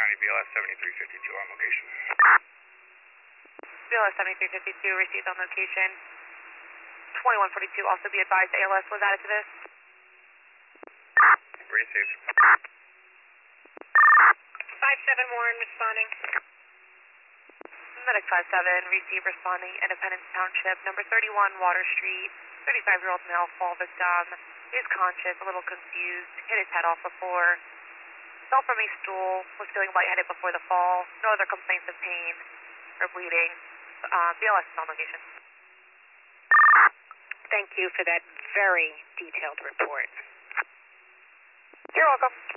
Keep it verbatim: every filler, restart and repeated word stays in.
County, B L S seventy-three fifty-two on location. B L S seventy-three fifty-two received on location. twenty-one forty-two, also be advised A L S was added to this. Received. five seven Warren responding. Medic five seven, receive responding, Independence Township, number thirty-one Water Street, thirty-five-year-old male fall victim, is conscious, a little confused, hit his head off the floor, fell from a stool, was feeling lightheaded before the fall, no other complaints of pain or bleeding. Uh, B L S is on location. Thank you for that very detailed report. You're welcome.